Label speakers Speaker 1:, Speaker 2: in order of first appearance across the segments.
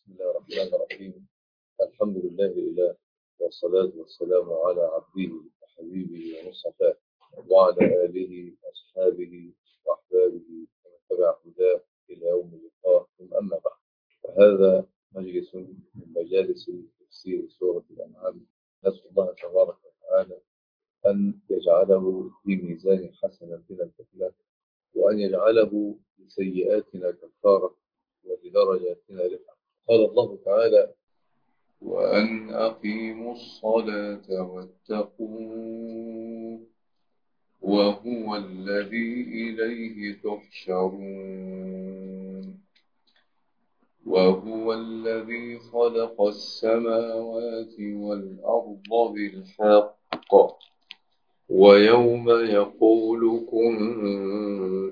Speaker 1: بسم الله الرحمن الرحيم. الحمد لله الإله، والصلاة والسلام على عبده وحبيبه ومصطفاه وعلى آله وأصحابه وأحبابه ومن تبع هداه إلى يوم اللقاء. ثم أما بعد، فهذا مجلس من مجالس تفسير سورة الأنعام. نسأل الله تبارك وتعالى أن يجعله في ميزان حسناتنا الكفلة، وأن يجعله لسيئاتنا كفارة ولدرجاتنا رفعة. قال الله تعالى: وأن أقيموا الصلاة واتقوه وهو الذي إليه تحشرون وهو الذي خلق السماوات والأرض بالحق ويوم يقول كن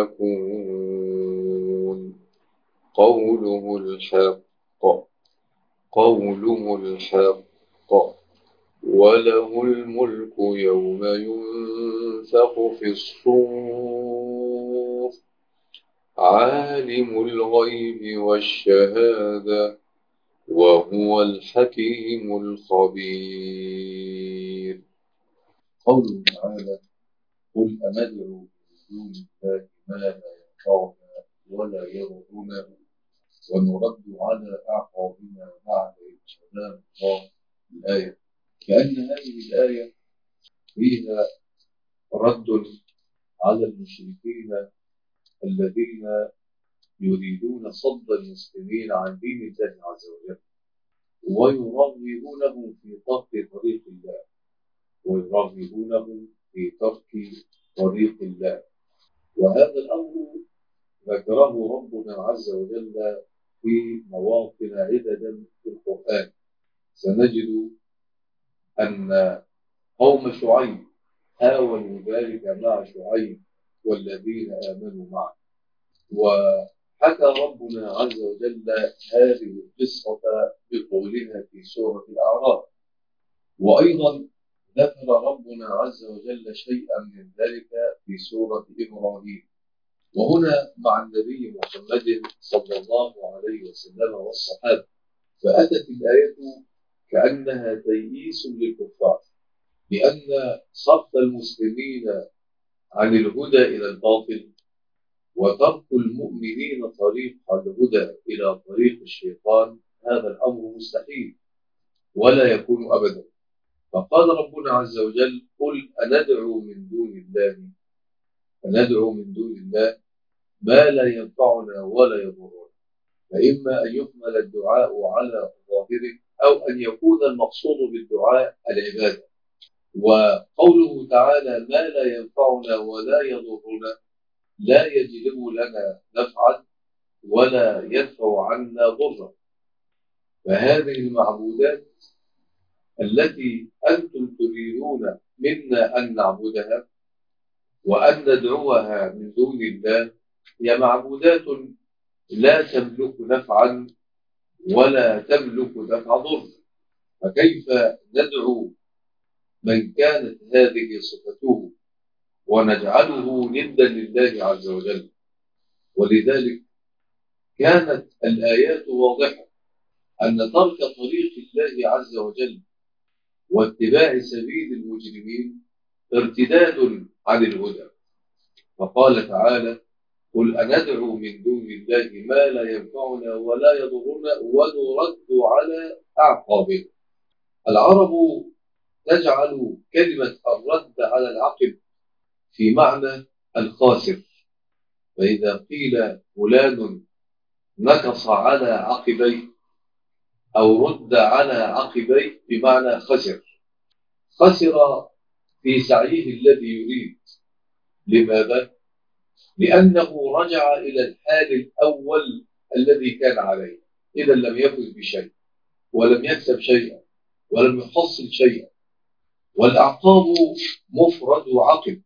Speaker 1: فيكون قوله الحق وله الملك يوم ينفخ في الصور عالم الغيب والشهادة وهو الحكيم الخبير. قوله تعالى: قل أندعو من دون الله ما لا ينفعنا ولا يضرنا ونرد على أعقابنا بعد إذ هدانا الله. الآية. كأن هذه الآية فيها رد على المشركين الذين يريدون صد المسلمين عن دين الله عز وجل، ويرغبونهم في ترك طريق الله وهذا الأمر ذكره ربنا عز وجل في مواطن عددا في القرآن. سنجد أن قوم شعيب حاولوا ذلك مع شعيب والذين آمنوا معه، وحكى ربنا عز وجل هذه القصة بقولها في سورة الأعراف، وأيضا ذكر ربنا عز وجل شيئا من ذلك في سورة إبراهيم. وهنا مع النبي محمد صلى الله عليه وسلم والصحابة، فأتت الآية كأنها تيئيس للكفار، لأن صرف المسلمين عن الهدى إلى الباطل وترك المؤمنين طريق الهدى إلى طريق الشيطان هذا الأمر مستحيل ولا يكون أبدا. فقال ربنا عز وجل: قل أندعو من دون الله ما لا ينفعنا ولا يضرنا. فإما أن يكمل الدعاء على ظاهره أو أن يكون المقصود بالدعاء العبادة. وقوله تعالى ما لا ينفعنا ولا يضرنا لا يجلب لنا نفعا ولا يدفع عنا ضرا. فهذه المعبودات التي أنتم تريدون منا أن نعبدها وأن ندعوها من دون الله هي معبودات لا تملك نفعا ولا تملك دفع ضر، فكيف ندعو من كانت هذه صفته ونجعله ندا لله عز وجل؟ ولذلك كانت الآيات واضحة أن ترك طريق الله عز وجل واتباع سبيل المجرمين ارتداد عن الهدى. فقال تعالى: قل أندعو من دون الله ما لا ينفعنا ولا يضرنا ونرد على أعقابنا. العرب تجعل كلمة الرد على العقب في معنى الخاسر، فإذا قيل فلان نكص على عقبيه أو رد على عقبيه بمعنى خسر في سعيه الذي يريد. لماذا؟ لأنه رجع إلى الحال الأول الذي كان عليه، إذا لم يفز بشيء ولم يكسب شيئا ولم يحصل شيئا. والأعقاب مفرد عقب،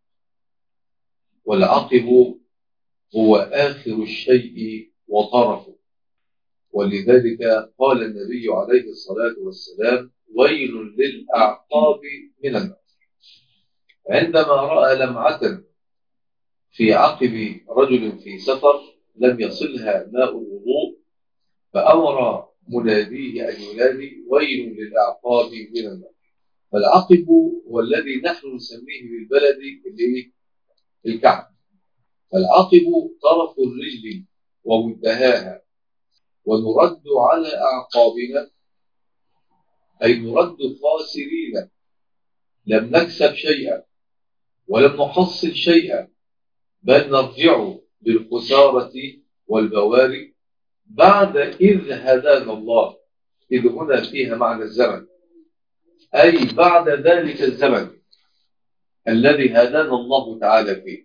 Speaker 1: والعقب هو آخر الشيء وطرفه. ولذلك قال النبي عليه الصلاة والسلام: ويل للأعقاب من النار. عندما رأى لمعة في عقب رجل في سفر لم يصلها ماء الوضوء، فأمر مناديه أن ينادي ويل للأعقاب من النار. فالعقب هو الذي نحن نسميه بالبلد الكعب. فالعقب طرف الرجل ومنتهاها، ونرد على أعقابنا أي نرد خاسرين، لم نكسب شيئا ولم نحصل شيئا، بل نرجع بالخسارة والبواري بعد إذ هدانا الله. إذ هنا فيها معنى الزمن، أي بعد ذلك الزمن الذي هدانا الله تعالى فيه.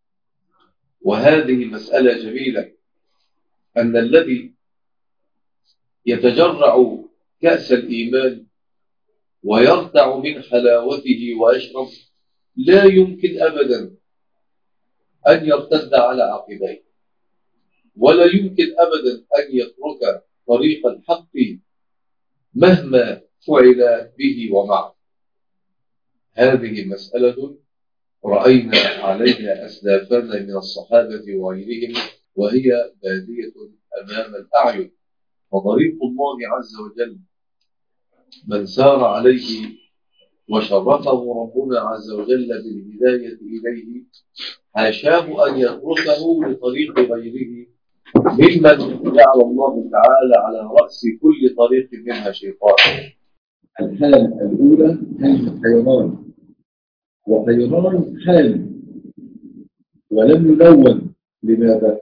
Speaker 1: وهذه مسألة جميلة، أن الذي يتجرع كأس الإيمان ويرتع من حلاوته ويشرب لا يمكن أبدا أن يرتد على عقبيه، ولا يمكن أبدا أن يترك طريق الحق مهما فعل به ومعه. هذه مسألة رأينا عليها أسلافنا من الصحابة وغيرهم، وهي بادية أمام الأعين. وطريق الله عز وجل من سار عليه وشرفه ربنا عز وجل بالهداية إليه، حاشاه أن يتركه لطريق غيره ممن جعل الله تعالى على رأس كل طريق منها شيطان.
Speaker 2: الحالة الأولى حالة حيران، وحيران حال ولم يلون. لماذا؟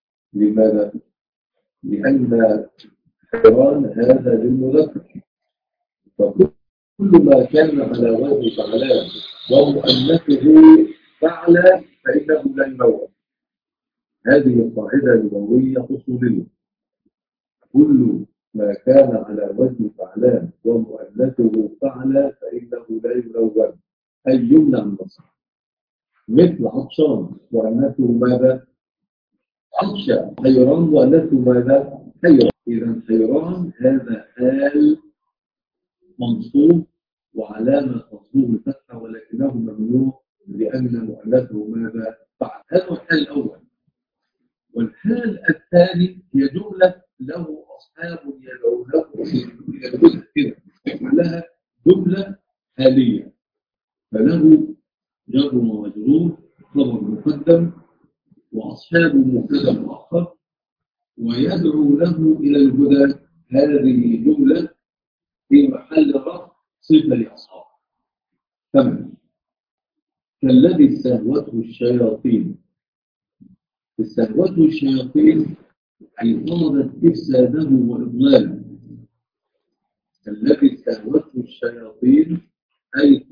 Speaker 2: لأن حيران هذا للمذكر، فكل ما كان على وجه فعلان ومؤنثه فعل فإنه لا يلون. هذه القاعدة لغوية أصولية. كل ما كان على وزن فعلان ومؤنثه فعل فإنه لا يلون، أي يمنع النصب. مثل عطشان مؤنثه ماذا؟ عطشة. حيران مؤنثه ماذا؟ حيران. إذا حيران هذا حال منصوب وعلامة تصوير الفتحة، ولكنه ممنوع لأن مؤنثه ماذا؟ فعل. هذا الحال الأول. والحال الثاني هي جملة له أصحاب يدعونه إلى الجزء كده، كلها جملة حالية، فله جر ومجرور، خبر مقدم، وأصحاب مبتدأ مؤخر، ويدعو له إلى الهدى. هذه جملة في محل رفع صفة لأصحاب. تمام. كالذي استهوته الشياطين. استهوته الشياطين أي طلبت إفساده وإضلاله. الذي استهوته الشياطين أي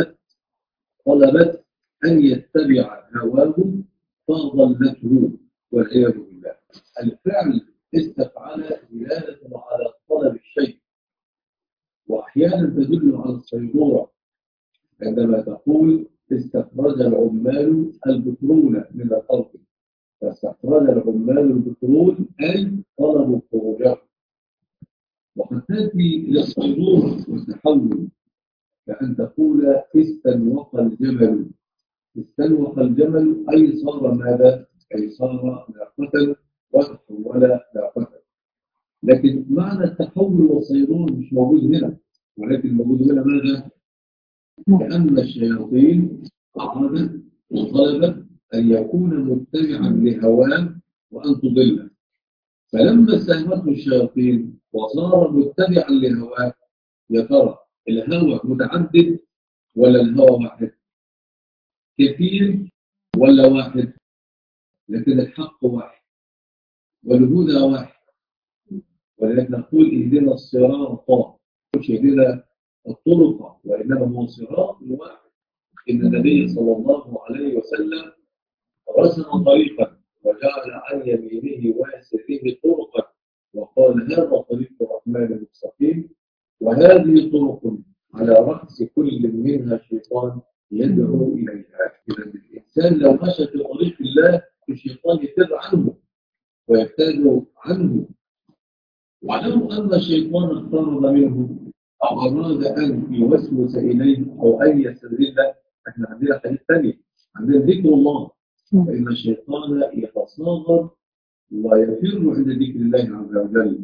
Speaker 2: طلبت أن يتبع هواه فضلته والعياذ بالله. الفعل استفعل دلالة على طلب الشيء، وأحيانا تدل على الصيرورة عندما تقول استخرج العمال البترول من الأرض. فاستخرج العمال البترول أي طلبوا خروجه. وقد تأتي إلى الصيرورة والتحول، كأن تقول استنوق الجمل. استنوق الجمل أي صار ماذا؟ أي صار ناقة وتحول ناقة. لكن معنى التحول والصيرور مش موجود هنا، ولكن موجود هنا ماذا؟ كأن الشياطين أرادت وطلبت أن يكون متبعا لهواه وأن تضله. فلما استهوته الشياطين وصار متبعا لهواه، يا ترى الهوى متعدد ولا الهوى واحد؟ كثير ولا واحد؟ لكن الحق واحد والهدى واحد. ولذلك نقول اهدنا الصراط، مش اهدنا الطرق، وإنما هو صراط واحد. إن النبي صلى الله عليه وسلم رسم طريقا وجعل عن يمينه ويساره طرقا، وقال هذا طريق الرحمن المستقيم، وهذه طرق على رأس كل منها شيطان يدعو إليها. إذا الإنسان لو مشى في طريق الله الشيطان يفر عنه ويبتعد عنه. ولو أن الشيطان اقترب منه أو أراد أن يوسوس إليه أو أن يستدله، احنا عندنا حديث ثاني، عندنا ذكر الله، فإن الشيطان يتصاغر ويفر عند ذكر الله عز وجل.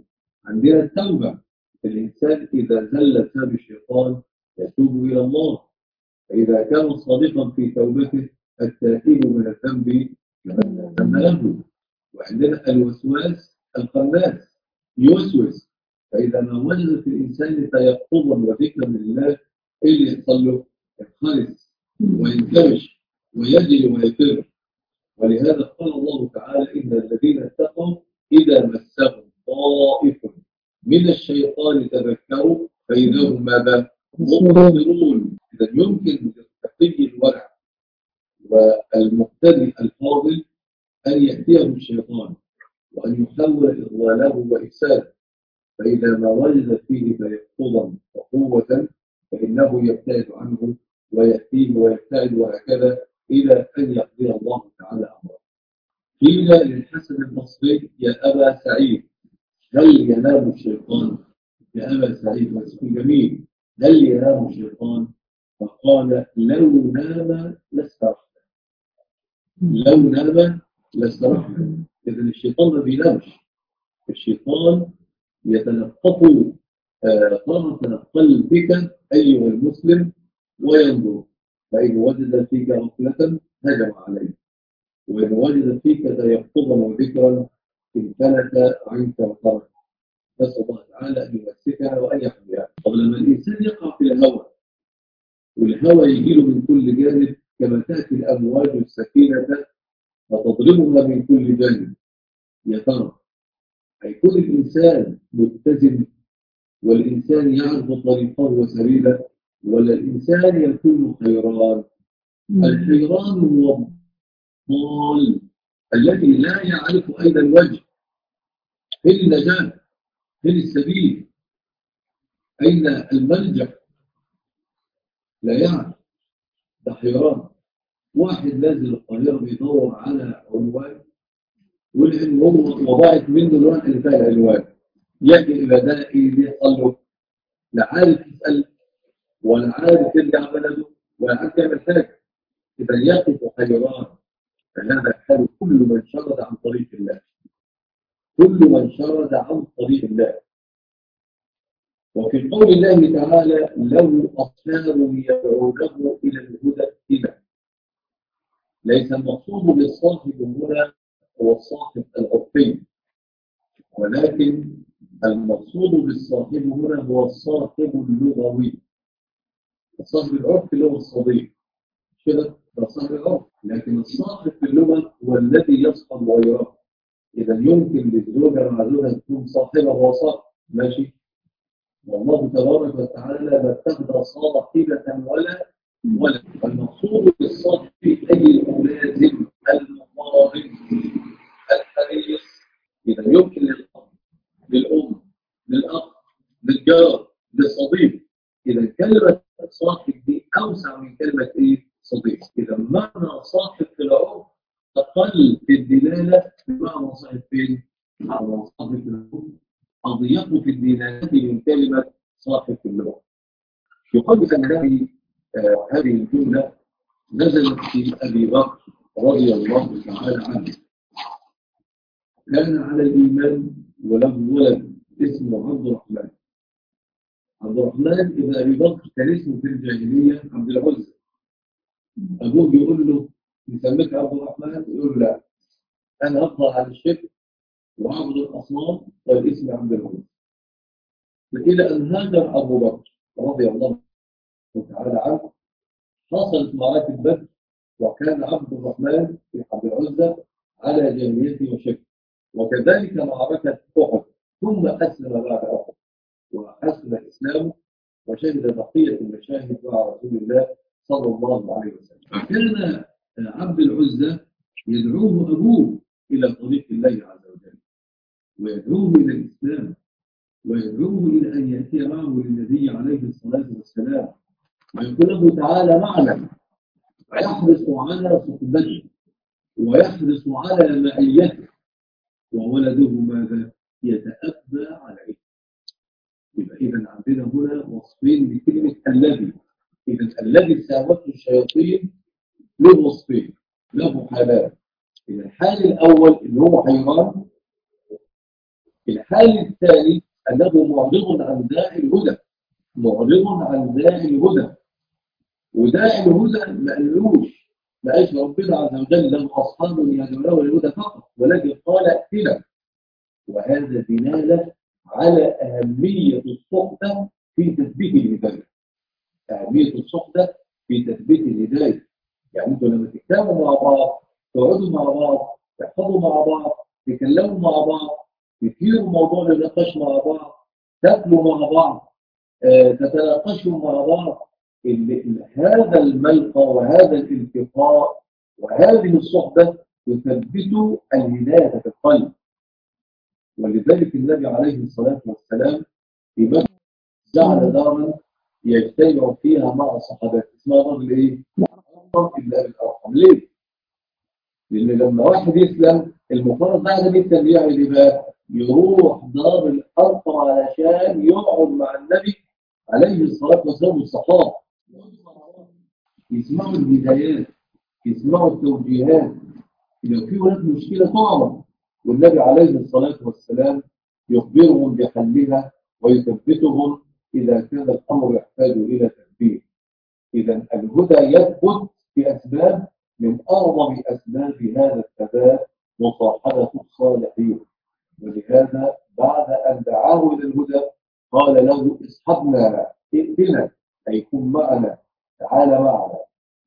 Speaker 2: عندنا التوبة، الإنسان إذا زل بسبب الشيطان يتوب إلى الله، فإذا كان صادقا في توبته التائب من الذنب كمن لا ذنب له. وعندنا الوسواس الخناس يوسوس، فإذا ما وجد في الإنسان تيقظا وذكرا لله إيه اللي يحصل له؟ ينخرس وينكمش ويجري ويفر. ولهذا قال الله تعالى إن الذين اتقوا إذا مسهم طائف من الشيطان تذكروا فإذا هم ماذا؟ مبصرون. إذا يمكن للتقي الورع والمقتدي الفاضل أن يأتيه الشيطان وأن يحول إضلاله وإفساده، فإذا ما وجد فيه تيقظا وقوة فإنه يبتعد عنه ويأتيه ويبتعد وهكذا إلى أن يقضي الله تعالى أمره. قيل للحسن البصري يا أبا سعيد هل ينام الشيطان؟ يا أبا سعيد مسؤول جميل، هل ينام الشيطان؟ فقال لو نام لاسترحنا، لو نام لاسترحنا. إذا الشيطان ما بينامش، الشيطان يتلقف طرف قلبك أيها المسلم وينظر، فإن وجد فيك غفلة هجم عليك، وإن وجد فيك تيقظا وذكرا امتلك عنك وخرج. نسأل الله تعالى أن يمسكنا وأن يحميها. طب لما الإنسان يقع في الهوى والهوى يجيله من كل جانب كما تأتي الأمواج السكينة فتضربها من كل جانب، يا ترى هيكون الإنسان متزن والإنسان يعرف طريقه وسبيله، ولا الإنسان يكون حيران؟ الحيران هو الضال الذي لا يعرف أين الوجه، فين النجاة، فين السبيل، أين الملجأ، لا يعرف. ده حيران. واحد نازل القاهرة بيدور على عنوان والعنوان وضعت منه الوان اللي فيها العنوان، يأتي إلى ده يحصل له لا عارف يسأل ولا عارف يرجع بلده ولا عارف يعمل حاجة، إذا يقف حيران. فهذا حال كل من شرد عن طريق الله، كل من شرد عن طريق الله. وفي قول الله تعالى له أصحاب يدعونه إلى الهدى ائتنا، ليس المقصود بالصاحب هنا هو الصاحب العرفي، ولكن المقصود بالصاحب هنا هو الصاحب اللغوي. الصاحب العرفي اللي هو الصديق كده، ده صاحب العرف، لكن الصاحب في اللغة هو الذي يصحب غيره. إذا يمكن للزوجة مع زوجها تكون صاحبة وصاحب ماشي، والله تبارك وتعالى ما اتخذ صاحبة ولا ولد. المقصود بالصاحب أي الملازم المقارب الحريص. إذا يمكن للأب للأم للأخ للجار للصديق. إذا كلمة صاحب دي أوسع من كلمة إيه؟ صديق. إذا معنى صاحب في العرف أقل في الدلالة بمعنى صاحب فين؟ على صاحب في العرف أضيق في الدلالة من كلمة صاحب في اللغة. يقال أن هذه الجملة نزلت في أبي بكر رضي الله تعالى عنه، كان على الإيمان وله ولد اسمه عبد الرحمن. عبد الرحمن ابن أبي بكر كان اسمه في الجاهلية عبد العزة. أبوه بيقول له نسميك عبد الرحمن، يقول له لا أنا أفضل على الشرك وأعبد الأصنام والاسم عبد العزة. إلى أن هاجر أبو بكر رضي الله تعالى عنه، حصلت معركة بدر وكان عبد الرحمن في عبد العزة على جاهليته وشركه، وكذلك معركة أحد، ثم أسلم بعد أحد وحسن إسلامه وشهد بقية المشاهد مع رسول الله صلى الله عليه وسلم. فكان عبد العزة يدعوه أبوه إلى طريق الله عز وجل، ويدعوه إلى الإسلام، ويدعوه إلى أن يأتي معه للنبي عليه الصلاة والسلام، ويقول له تعالى معنا، ويحرص على صحبته ويحرص على معيته، وولده ماذا؟ يتأبى عليه. يبقى إذا عندنا هنا وصفين لكلمة الذي. إذا الذي ساوته الشياطين له وصفين، له حالات. الحال الأول اللي هو حيران، الحال الثاني أنه معرض عن داعي الهدى، معرض عن داعي الهدى. وداعي الهدى ما قالوش، ما قالش ربنا عز وجل له أصحاب يهدونه الهدى فقط، ولكن قال ائتنا. وهذا دلالة على أهمية الصحبة في تثبيت الهداية. أهمية الصحبة في تثبيت الهداية. يعني أنتوا لما تتكلموا مع بعض، تقعدوا مع بعض، تحفظوا مع بعض، تتكلموا مع بعض، تثيروا موضوع النقاش مع بعض، تاكلوا مع بعض، تتناقشوا مع بعض. هذا الملقى وهذا الالتقاء وهذه الصحبة تثبت الهداية في القلب. ولذلك النبي عليه الصلاة والسلام في مكة جعل دارا يجتمع فيها مع صحابته، اسمها دار الايه؟ أرقم إلا بالأرقم. ليه؟ لأن لما واحد يسلم المفترض بعد ما يسلم يعمل إيه بقى؟ يروح دار الأرقم علشان يقعد مع النبي عليه الصلاة والسلام والصحابة، يسمعوا الهدايات، يسمعوا التوجيهات. إذا في هناك مشكلة تعرف، والنبي عليه الصلاة والسلام يخبرهم بحلها ويثبتهم إذا كان الأمر يحتاج إلى تثبيت. إذا الهدى يثبت بأسباب، من أعظم أسباب هذا الثبات مصاحبة الصالحين. ولهذا بعد أن دعاه إلى الهدى قال له اصحبنا، ائتنا، أي كن معنا، تعال معنا.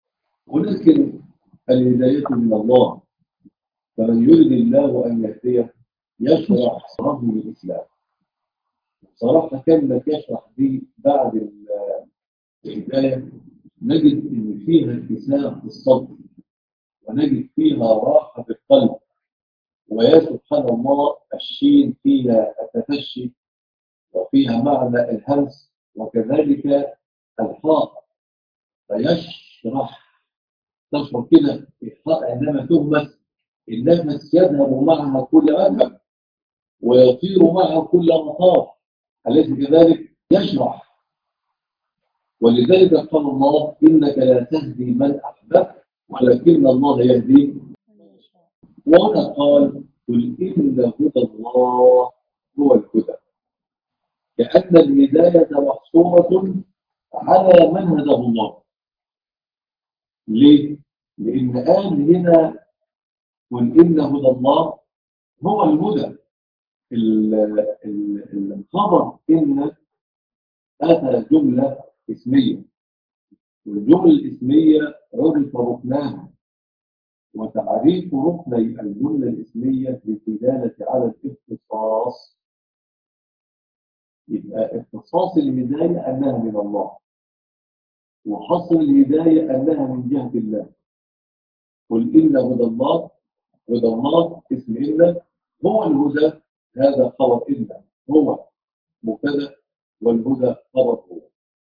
Speaker 2: ولكن الهداية من الله، فمن يريد الله أن يهديه يشرح صدره للإسلام. صراحة كلمة يشرح دي بعد الهداية نجد إن فيها اتساع في الصدر، ونجد فيها راحة في القلب. ويا سبحان الله الشين فيها التفشي، وفيها معنى الهمس، وكذلك الحاء فيشرح. تشعر كده الحاء عندما تهمس النفس يذهب معها كل أذهب ويطير معها كل مطاف، أليس كذلك؟ يشرح. ولذلك قال الله إنك لا تهدي من أحببت ولكن الله يهدي. وهنا قال قل إن هدى الله هو الهدى، لأن الهداية محصورة على من هداه الله. ليه؟ لأن قال هنا قل إن هدى الله هو الهدى. الخبر إن أتى جملة اسمية، والجملة الاسمية عرف ركناها، وتعريف ركني الجملة الاسمية للدلالة على الاختصاص. يبقى اختصاص الهداية أنها من الله، وحصر الهداية أنها من جهة الله. قل إن هدى الله، هدى الله اسم إلا، هو الهدى. هذا خبر إلا، هو مبتدأ والهدى خبر هو.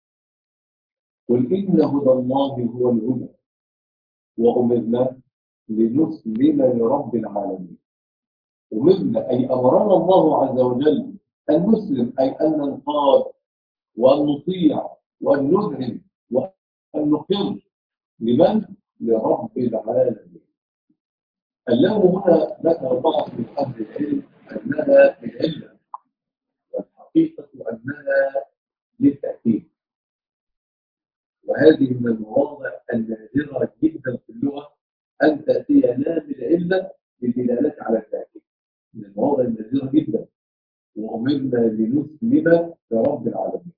Speaker 2: قل إن هدى الله هو الهدى وأمرنا لنسلم لرب العالمين. أمرنا أي أمرنا الله عز وجل أن نسلم، أي أن ننقاد وأن نطيع وأن نذهب وأن نقر. لمن؟ لرب العالمين. اللام هنا ذكر بعض من أهل العلم أنها للعلة، والحقيقة أنها للتأكيد. وهذه من المواضع النادرة جدا في اللغة أن تأتي لام العلة للدلالة على التأكيد. من المواضع النادرة جدا. وأمرنا لنسلم لرب العالمين.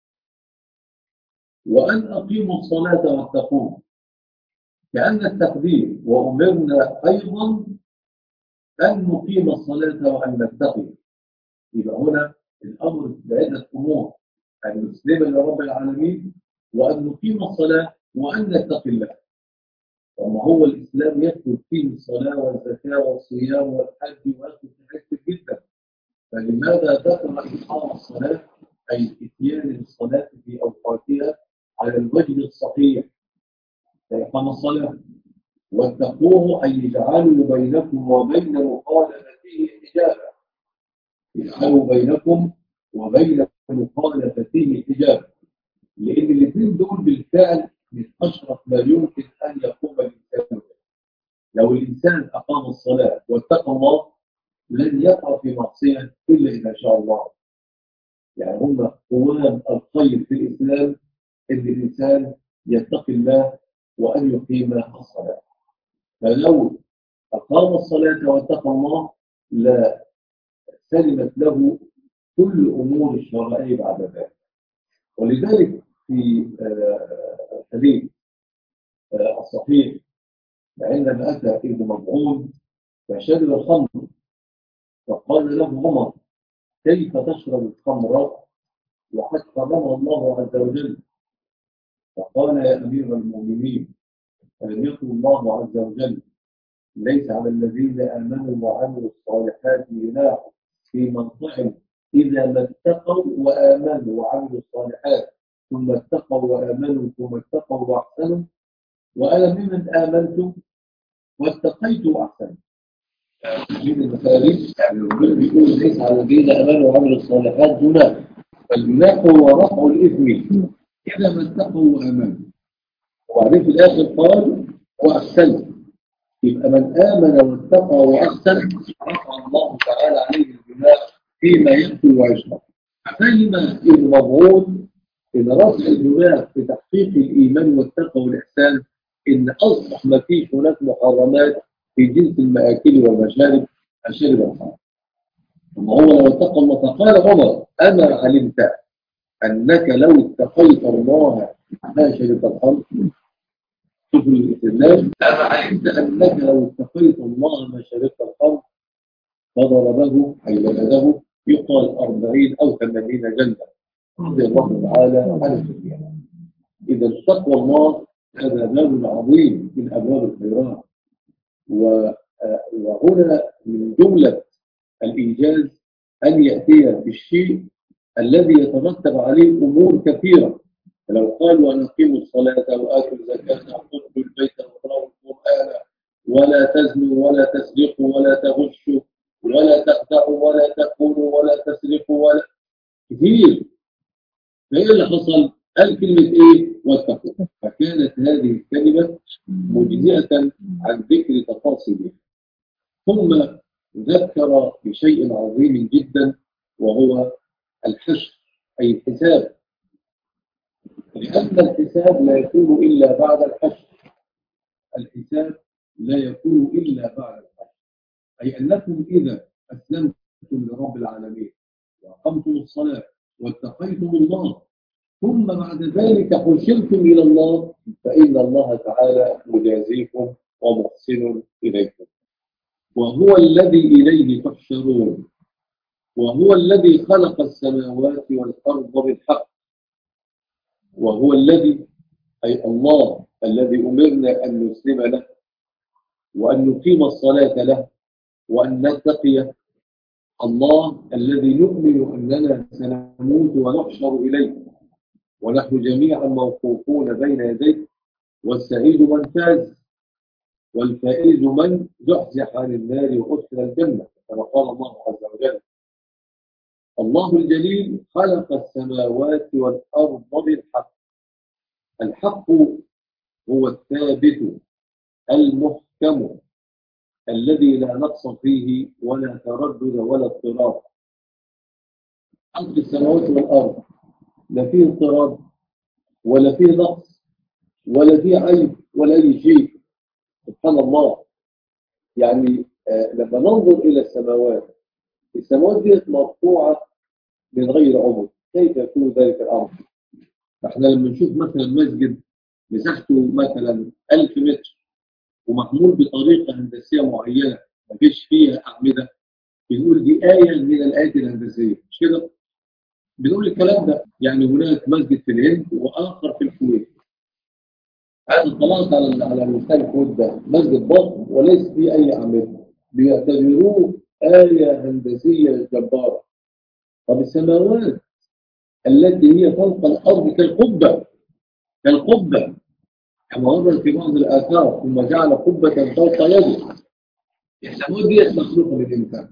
Speaker 2: وأن أقيموا الصلاة واتقوه، كأن التقدير وأمرنا أيضا أن نقيم الصلاة وأن نتقي. يبقى هنا الأمر بعدة أمور: أن نسلم لرب العالمين، وأن نقيم الصلاة، وأن نتقي الله. وما هو الإسلام يدخل فيه الصلاة والزكاة والصيام والحج ويدخل في حاجات جدا. فلماذا ذكر إقام الصلاة أي إتيان الصلاة في أوقاتها على الوجه الصحيح؟ فإقام الصلاة. واتقوه أي يجعلوا بينكم وبين مخالفته حجابا، يجعلوا بينكم وبين مخالفته حجابا. لأن الاثنين دول بالفعل من أشرف ما يمكن أن يقوم الإنسان به. لو الإنسان أقام الصلاة واتقى الله لن يقع في معصية إلا إذا شاء الله. يعني هم قوام الخير في الإسلام إن الإنسان يتقي الله وأن يقيم الصلاة. فلو أقام الصلاة واتقى الله لا سلمت له كل أمور الشرائع بعد ذلك. ولذلك في الحديث الصحيح عندما أتى ابن مطعون فشرب الخمر فقال له عمر كيف تشرب الخمر وقد حرمها الله عز وجل؟ فقال يا أمير المؤمنين ألم يقل الله عز وجل ليس على الذين آمنوا وعملوا الصالحات جناح فيما طعم إذا ما اتقوا وآمنوا وعملوا الصالحات ثم اتقوا وآمنوا ثم اتقوا وأحسنوا وأنا ممن آمنت واتقيت وأحسنت. من المثالين يعني الرجل بيقول ليس على الذين آمنوا وعملوا الصالحات جناح، فالجناح هو رفع الإثم إذا ما اتقوا وآمنوا. وبعدين في الآخر قال وأحسنت، يبقى من آمن واتقى وأحسن رفع الله تعالى عليه الجناح فيما يأكل ويشرب. فهم ابن مطعون إن رفع الجناح في تحقيق الإيمان والتقوى والإحسان إن أصبح ما فيش هناك محرمات في جنس المآكل والمشارب الشرب الحرام. ثم هو لو اتقى الله فقال عمر أما علمت أنك لو اتقيت الله ما شربت الخمر؟ شوف الاستدلال، أما علمت أنك لو اتقيت الله ما شربت الخمر؟ فضربه أي ولده يقال 40 أو 80 جلدة رضي الله تعالى عن الجميع. إذا تقوى الله هذا باب عظيم من أبواب الخيرات. وهنا من جملة الإيجاز أن يأتي بالشيء الذي يترتب عليه أمور كثيرة. فلو قالوا أن أقيموا الصلاة وآتوا الزكاة وأقيموا البيت وقرأوا القرآن ولا تزنوا ولا تسرقوا ولا تغشوا ولا تخدعوا ولا تقولوا ولا تسرقوا ولا كثير، فإيه اللي حصل؟ قال كلمة إيه؟ واتقوا. فكانت هذه الكلمة مجزئة عن ذكر تفاصيلها. ثم ذكر بشيء عظيم جدا وهو الحشر أي الحساب، لأن الحساب لا يكون إلا بعد الحشر. الحساب لا يكون إلا بعد الحشر، أي أنكم إذا أسلمتم لرب العالمين وأقمتم الصلاة واتقيتم الله ثم بعد ذلك حشرتم إلى الله فإن الله تعالى مجازيكم ومحسن إليكم، وهو الذي إليه تحشرون، وهو الذي خلق السماوات والأرض بالحق، وهو الذي أي الله الذي أمرنا أن نسلم له وأن نقيم الصلاة له وأن نتقي الله الذي نؤمن أننا سنموت ونحشر إليه ونحن جميعا موقوفون بين يديه، والسعيد من فاز والفائز من زحزح عن النار وأدخل الجنة كما قال الله عز وجل. الله الجليل خلق السماوات والأرض بالحق. الحق هو الثابت المحكم الذي لا نقص فيه ولا تردد ولا اضطراب. خلق السماوات والأرض لا فيه اضطراب ولا فيه نقص ولا فيه عيب ولا أي شيء، سبحان الله. يعني لما ننظر إلى السماوات دي مرفوعة من غير عمر، كيف يكون ذلك الأمر؟ احنا لما نشوف مثلا مسجد مساحته مثلا 1000 متر ومعمول بطريقة هندسية معينة ما فيش فيها أعمدة، بنقول دي آية من الآيات الهندسية، مش كده؟ بنقول الكلام ده. يعني هناك مسجد في الهند وآخر في الكويت. أنا طلعت على مستوى الكويت ده مسجد ضخم وليس فيه أي أعمدة، بيعتبروه آية هندسية جبارة. طب السماوات التي هي فوق الأرض كالقبة كما ورد في بعض الآثار ثم جعل قبة فوق يده. السماوات دي مخلوقة من إمتى؟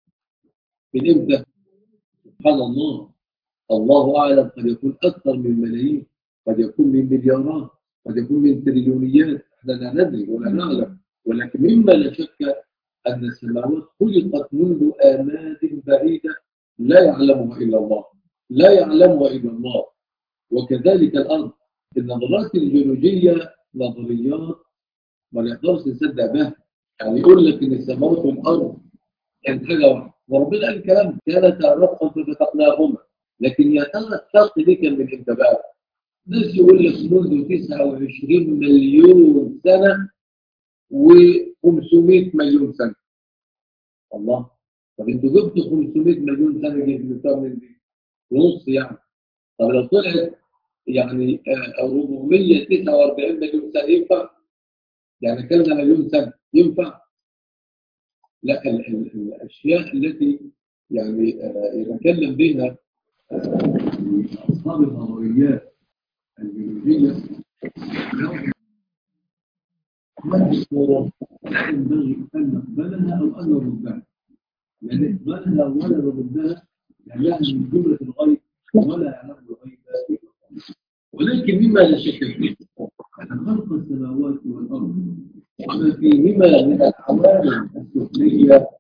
Speaker 2: سبحان الله. الله أعلم، قد يكون أكثر من ملايين، قد يكون من مليارات، قد يكون من تريليونيات، احنا لا ندري ولا نعلم. ولكن مما لا شك أن السماوات خلقت منذ آماد بعيدة لا يعلمها إلا الله. لا يعلمها إلا الله. وكذلك الأرض، النظريات الجيولوجية نظريات ما نقدرش نصدق بها. يعني يقول لك إن السماوات والأرض كانت حاجة واحدة، وربنا قال الكلام كانتا رتقا ففتقناهما. لكن يا ترى الخلق دي كان من امتى بقى؟ ناس يقول لك منذ 29 مليون سنة و500 مليون سنة. الله، طب انتوا جبتوا 500 مليون سنة جبتوها من دي؟ نص يعني. طب لو طلعت يعني 449 مليون سنة ينفع؟ يعني كذا مليون سنة ينفع؟ لا، الأشياء التي يعني يتكلم بها أصحاب النظريات البيولوجية لا ينبغي أن نقبلها أو أن نردها، لأن إقبالها ولا نردها لأنها من جملة الغيب ولا يعلم الغيب إلا الله. ولكن مما لا شك فيه أن خلق السماوات والأرض وما فيهما من العوالم السفلية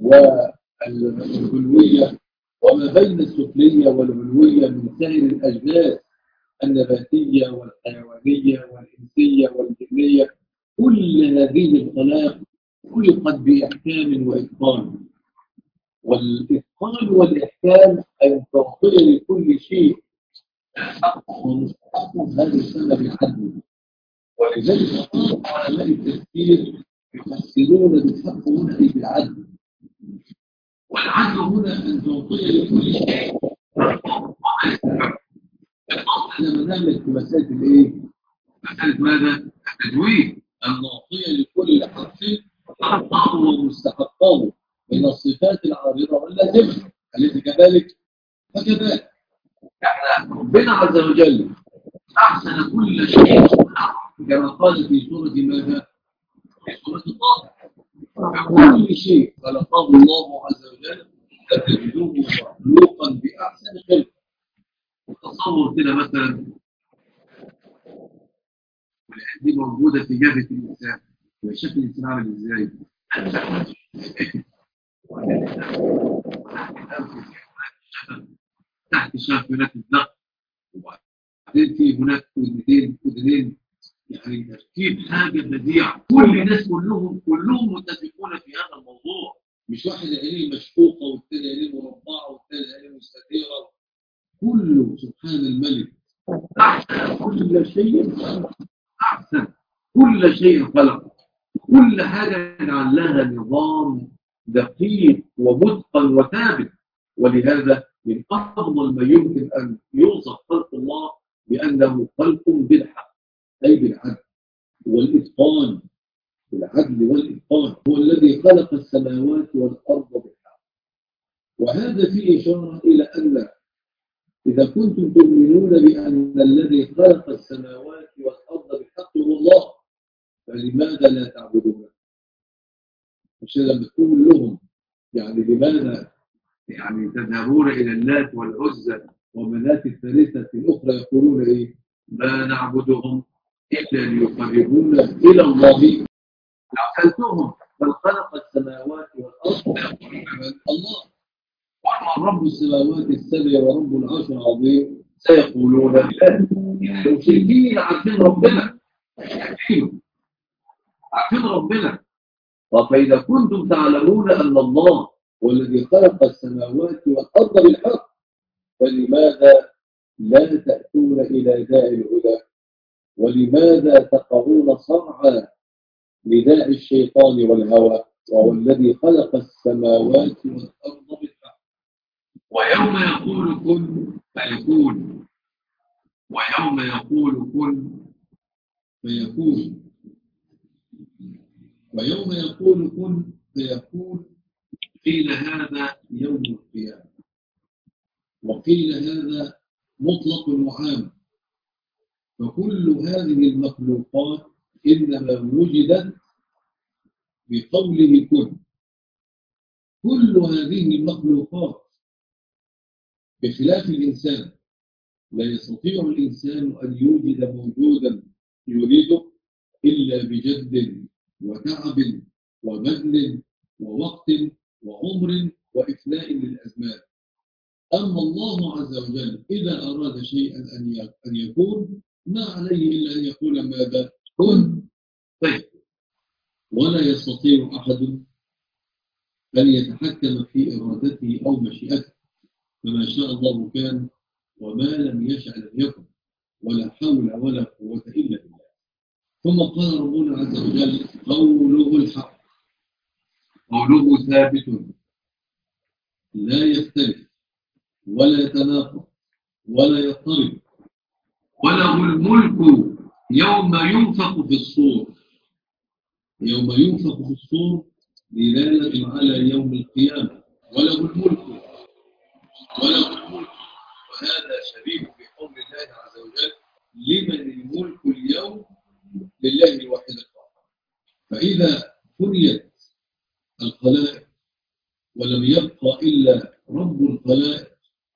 Speaker 2: والعلوية وما بين السفلية والعلوية من سائر الأجناس النباتية والحيوانية والإنسية والجنية، كل هذه الخلائق خلقت بإحكام وإتقان. والإتقان والإحكام أن تعطي لكل شيء ومستحق هذا السنة بالعدل. ولذلك علماء التفسير يفسرون بالحق هنا أي بالعدل. والعدل هنا أن تعطي لكل شيء. احنا بنعمل في مسألة الإيه؟ مسألة ماذا؟ التجويد، أن نعطي لكل حرف حقه ومستحقه من الصفات العارضة واللازمة. أليس كذلك؟ فكذلك احنا ربنا عز وجل أحسن كل شيء كما قال في سورة ماذا؟ في سورة الطه. كل شيء خلقه الله عز وجل فتجدوه مخلوقا بأحسن خلق. تصور كده مثلا والعين دي موجودة في جبهة الإنسان، وشكل الإنسان عامل إزاي؟ تحت شاف هناك الضغط، وبعدين في هناك أذنين، يعني تركيب حاجة بديعة. كل الناس كلهم متفقون في هذا الموضوع. مش واحد عينيه مشقوقة والثاني عينيه مربعة والثاني عينيه مستديرة. كله سبحان الملك أحسن كل شيء، أحسن كل شيء خلق. كل حاجة جعل لها نظام دقيق ومتقن وثابت. ولهذا من أفضل ما يمكن أن يوصف خلق الله بأنه خلق بالحق أي بالعدل والإتقان. بالعدل والإتقان هو الذي خلق السماوات والأرض بالحق. وهذا فيه إشارة إلى أن إذا كنتم تؤمنون بأن الذي خلق السماوات والأرض بالحق هو الله، فلماذا لا تعبدونه؟ عشان لما تقول لهم يعني لماذا يعني تذهبون إلى اللات والعزى ومناة الثالثة الأخرى، يقولون إيه؟ لا نعبدهم إلا ليقربونا إلى الله. لو سألتهم من خلق السماوات والأرض يقولون الله. وما رب السماوات السبع ورب العرش العظيم سيقولون لا. المشركين عارفين ربنا، عارفين ربنا. فإذا كنتم تعلمون أن الله هو الذي خلق السماوات والأرض بالحق، فلماذا لا تأتون إلى داء الهدى؟ ولماذا تقعون صرعا لداء الشيطان والهوى وهو الذي خلق السماوات والأرض بالحق؟ ويوم يقول كن فيكون، ويوم يقول كن فيكون، ويوم يقول كن فيكون. قيل هذا يوم القيامة، وقيل هذا مطلق وعام. فكل هذه المخلوقات إنما وجدت بقوله كن. كل هذه المخلوقات بخلاف الإنسان، لا يستطيع الإنسان أن يوجد موجودا يريده إلا بجد وتعب وبذل ووقت وعمر وإفناء للأزمان. أما الله عز وجل إذا أراد شيئا أن يكون ما عليه إلا أن يقول ماذا كن فيكون. ولا يستطيع أحد أن يتحكم في إرادته أو مشيئته، فما شاء الله كان وما لم يشأ لم يكن، ولا حول ولا قوة إلا بالله. ثم قال ربنا عز وجل قوله الحق، قوله ثابت لا يختلف ولا يتناقض ولا يضطرب. وله الملك يوم ينفخ في الصور. يوم ينفخ في الصور دلالة على يوم القيامة. وله الملك، وله الملك، وهذا شبيه بقول الله عز وجل لمن الملك اليوم لله الواحد القهار. فإذا فنيت الخلائق ولم يبقى إلا رب الخلائق،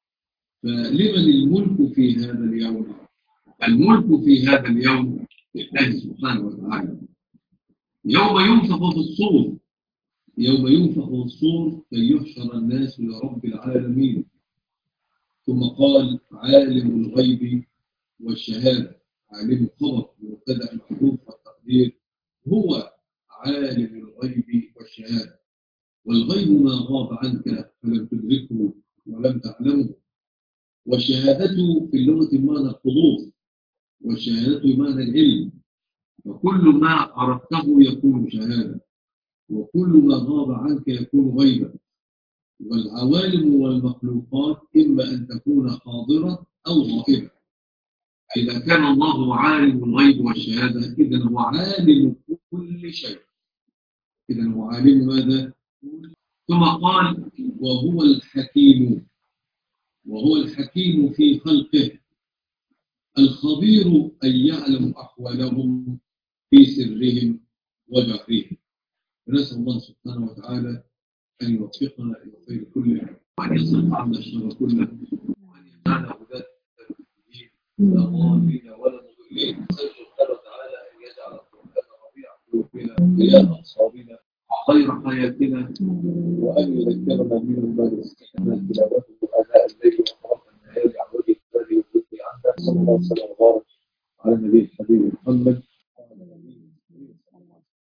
Speaker 2: فلمن الملك في هذا اليوم؟ الملك في هذا اليوم لله سبحانه وتعالى. يوم ينفخ في الصور، يوم ينفخ في الصور كي يحشر الناس إلى رب العالمين. ثم قال عالم الغيب والشهادة، عالم الخبر مبتدأ محذوف والتقدير هو عالم الغيب والشهادة. والغيب ما غاب عنك فلم تدركه ولم تعلمه. والشهادة في اللغة بمعنى الحضور، والشهادة بمعنى العلم، وكل ما عرفته يكون شهادة، وكل ما غاب عنك يكون غيبا. والعوالم والمخلوقات إما أن تكون حاضرة أو غائبة. إذا كان الله عالم الغيب والشهادة إذن هو عالم كل شيء. إذن هو عالم ماذا؟ ثم قال وهو الحكيم، وهو الحكيم في خلقه الخبير أن يعلم أحوالهم في سرهم وجهرهم. فنسأل الله سبحانه وتعالى أن يوفقنا إلى الخير كله، وأن يصرف عنا الشر كله، وأن يجعلنا هداة المهتدين لا ضالين ولا مضلين. نسأل الله تعالى أن يجعل القرآن ربيع قلوبنا وإياه أنصارنا خير حياتنا، وأن يذكرنا منه ما نسينا تلاوته آناء الليل وأطراف النهار عن وجه الله وجود عنه. صلى الله عليه وسلم.